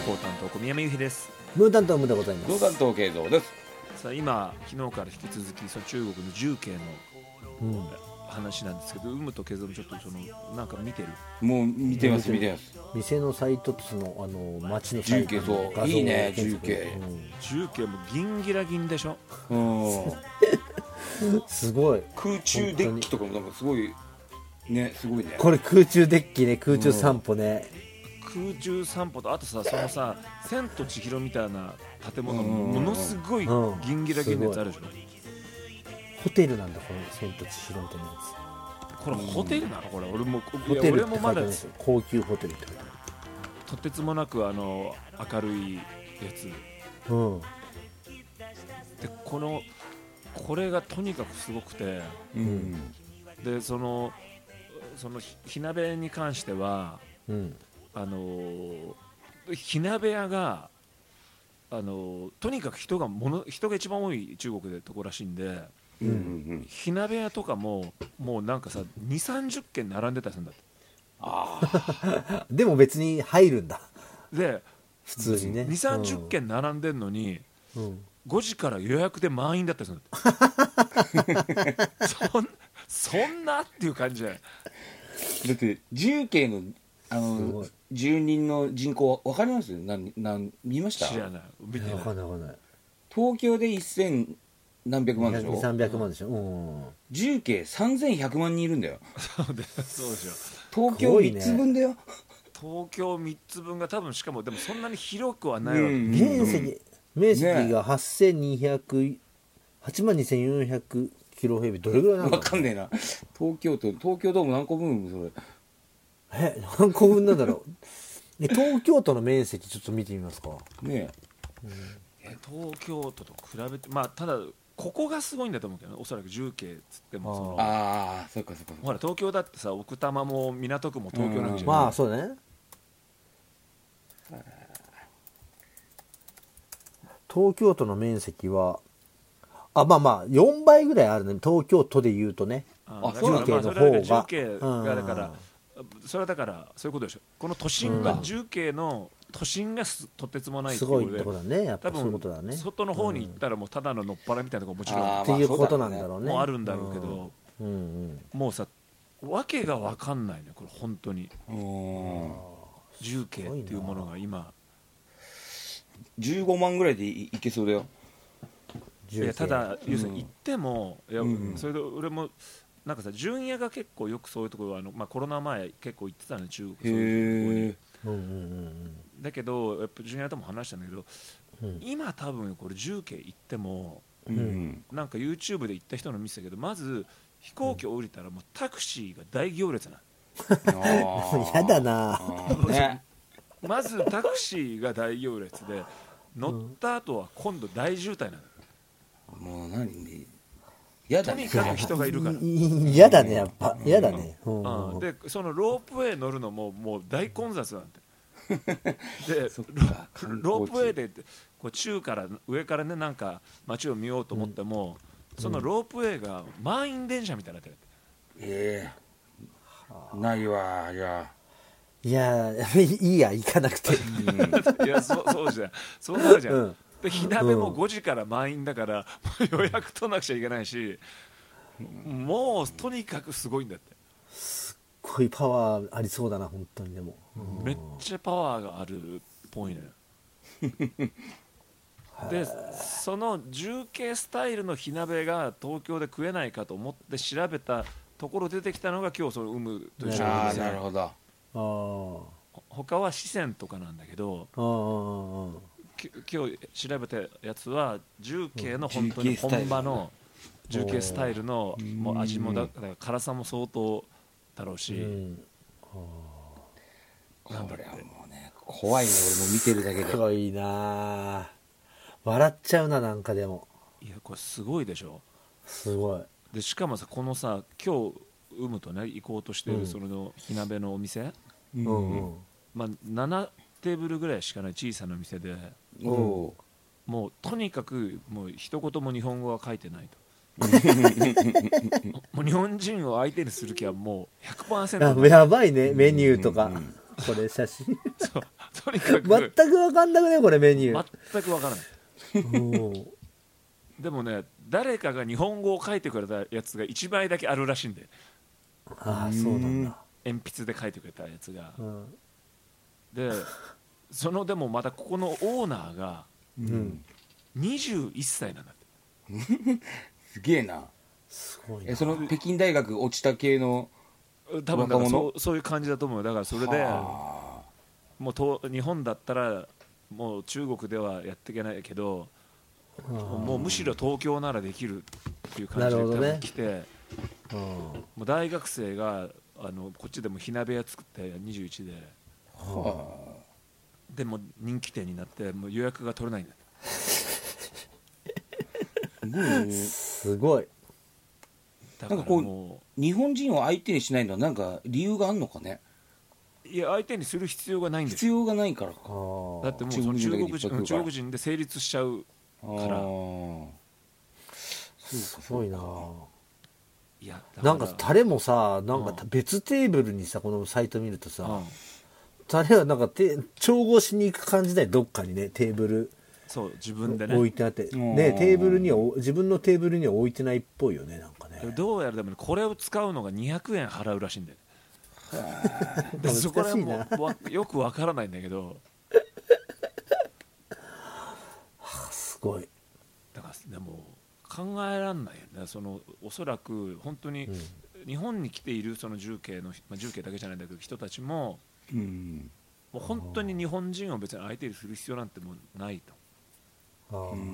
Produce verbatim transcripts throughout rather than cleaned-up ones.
報担当小宮山由比です。 ムー担当ムーでございます。 ムー担当慶三です。 さあ今昨日から引き続きその中国の重慶の、うん、話なんですけど、ウムと慶三もちょっとそのなんか見てる。 もう見てます見てます。 店のサイトとそのあの街のサイト重慶そういいね重慶、 うん、重慶もギンギラギンでしょ。 うんすごい空中デッキとかもなんかすごいねすごいね。 これ空中デッキね、空中散歩ね、 うん、空中散歩とあとさそのさ千と千尋みたいな建物もものすごいギンギラギンのやつあるでしょ。 ホテルなんだこの千と千尋みたいなやつ。これホテルなのこれ。俺もホテルって書いてますよ。高級ホテルって書いてある。 とてつもなくあの明るいやつ。うん。でこのこれがとにかくすごくて、うん、でそのその火鍋に関しては、うん、あの火鍋屋があのとにかく人がもの人が一番多い中国でとこらしいんで、うんうん、火鍋屋とかももうなんかさにじゅう、さんじゅっけん並んでたりするんだって。 あでも別に入るんだ。 で普通にねにじゅう、さんじゅっけん並んでんのに、うん、ごじから予約で満員だったりするんだってそんそんなっていう感じじゃない。 だって重慶のあの住人の人口分かります？なんなん見ました？ 知らない。見てない。 分かんない分かんない。 東京で千何百万でしょ。 にせんさんびゃくまんでしょ、うん、 重慶さんぜんひゃくまんにんいるんだよ。 そうでそうでしょ。 東京みっつぶんだよ、ね、 東京みっつぶんが多分しかもでもそんなに広くはないわけ、うん、 面積面積がはっせんにひゃく はちまんにせんよんひゃくキロ平米どれぐらいなの？ 分かんねえな。東京都東京ドーム何個分それ。 え何個分なんだろう東京都の面積ちょっと見てみますかねえ、うん、え東京都と比べてまあただここがすごいんだと思うけど、ね、おそらく重慶っつってもそのああそうかそうかほら東京だってさ奥多摩も港区も東京なわけじゃん。 まあそうね。東京都の面積はあまあまあよんばいぐらいあるね、東京都でいうとね。 あ重慶の方が重慶がだからそれはだからそういうことでしょ。この都心が、うん、重慶の都心がとてつもないっていうことで、すごいってことだね。やっぱそういうことだね。外の方に行ったらもうただののっぱらみたいなとこもちろんっていうことなんだろうね。 もうあるんだろうけど、うんうん、もうさわけが分かんないねこれ本当に。重慶っていうものが今じゅうごまんぐらいで い, いけそうだよ。 いやただ要するに行っても、うん、いや、うん、それで俺もなんかさ純也が結構よくそういうところはあの、まあ、コロナ前結構行ってたね中国そういうところに。だけどやっぱ純也とも話したんだけど、うん、今多分これ重慶行っても、うん、なんか YouTube で行った人の見せたけどまず飛行機降りたらもうタクシーが大行列なの。やだな、 ね、まずタクシーが大行列で乗った後は今度大渋滞なの。 もう何やだね。 とにかく人がいるから嫌だねやっぱ嫌だね、 うんうん、でそのロープウェイ乗るのももう大混雑なんてでロープウェイでこう中から上からねなんか街を見ようと思っても、うん、そのロープウェイが満員電車みたいになってる。 ええー、ないわ。いやいやいいや行かなくて、 うん、いや そ, そうじゃんそうなるじゃん、うんで火鍋もごじから満員だから、うん、予約取らなくちゃいけないし、もうとにかくすごいんだって。 すっごいパワーありそうだな本当に。でもめっちゃパワーがあるっぽいねでその重慶スタイルの火鍋が東京で食えないかと思って調べたところ出てきたのが今日その有無と一緒なんですよ。 ああなるほど。 あ他は四川とかなんだけど、あ今日調べたやつは重慶の本当に本場の重慶スタイルのもう味もだから辛さも相当だろうし、うん、 これはもうね怖いね俺も見てるだけで。 すごいな笑っちゃうななんか。でもいやこれすごいでしょ。 すごいでしかもさこのさ今日有無とね行こうとしてるその火鍋のお店、うんうん、まあななテーブルぐらいしかない小さな店で、うん、もうとにかくもう一言も日本語は書いてないともう日本人を相手にする気はもう ひゃくパーセントやばいねメニューとか、うんうん、これ写真そうとにかく全く分かんなくねこれメニュー。 全く分からないでもね誰かが日本語を書いてくれたやつがいちまいだけあるらしいんで、 ああそうなんだ。 鉛筆で書いてくれたやつが、 うん、 でそのでもまたここのオーナーがにじゅういっさいなんだってすげえな。 すごいな。 えその北京大学落ちた系の多分だからそう、そういう感じだと思う。だからそれでもうと日本だったらもう中国ではやっていけないけどもうむしろ東京ならできるっていう感じで多分来て、ね、もう大学生があのこっちでも火鍋屋作ってにじゅういちで、はあ、でも人気店になってもう予約が取れないんだすごい。 だからもうなんかこう日本人を相手にしないのはなんか理由があるのかね。 いや相手にする必要がないんです。 必要がないからか。 だってもうその中国人中国人で成立しちゃうから。 すごいな。 いやなんかタレもさなんか別テーブルにさこのサイト見るとさ、うん、タレはなんか調合しに行く感じだよ。どっかにねテーブルそう自分でね置いてあってねテーブルには自分のテーブルには置いてないっぽいよねなんかね。 どうやらでもこれを使うのがにひゃくえん払うらしいんだよでそこら辺もよくわからないんだけどはあ、すごい。 だからでも考えらんないよね。そのおそらく本当に日本に来ているその重慶の、まあ、重慶だけじゃないんだけど人たちも、うん、もう本当に日本人を別に相手にする必要なんてもうないと。 あうん、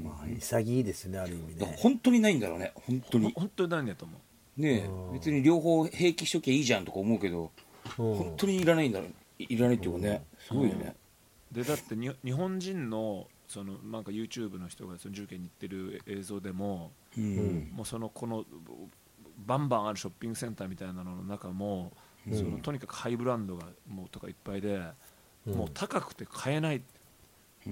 まあ、潔いですねある意味ね。 本当にないんだろうね本当に本当にないんだと思うねえ。別に両方併記しときゃいいじゃんとか思うけど本当にいらないんだろう。いらないっていうかねすごいよね。 でだってに日本人のそのなんか YouTube の人がその重慶に行ってる映像でも、うん、もうそのこのバンバンあるショッピングセンターみたいなのの中も、うん、そのとにかくハイブランドがもうとかいっぱいで、うん、もう高くて買えない、うん、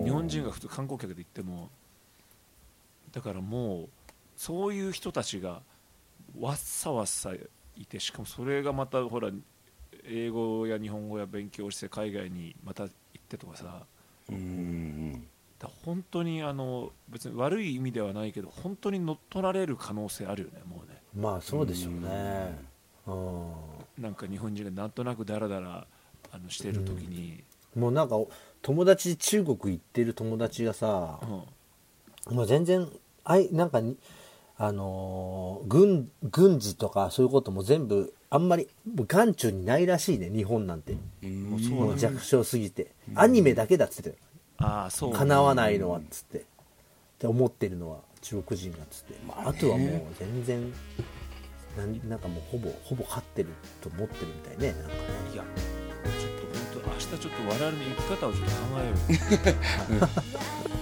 日本人が普通観光客で行ってもだからもうそういう人たちがわっさわっさいてしかもそれがまたほら英語や日本語や勉強して海外にまた行ってとかさうんだ本当にあの別に悪い意味ではないけど本当に乗っ取られる可能性あるよねもうね。 まあそうでしょうね。うんなんか日本人がなんとなくダラダラあのしてる時に、 うん、もうなんか友達中国行ってる友達がさ、うん、もう全然あいなんかにあのー、軍軍事とかそういうことも全部あんまり眼中にないらしいね日本なんて。もうそう弱小すぎてアニメだけだっつってああそう叶わないのはっつってって思ってるのは中国人がっつって、まあ、あとはもう全然な, なんかもうほぼほぼ勝ってると思ってるみたいね。なんかねいやちょっと本当明日ちょっと我々の生き方をちょっと考えよう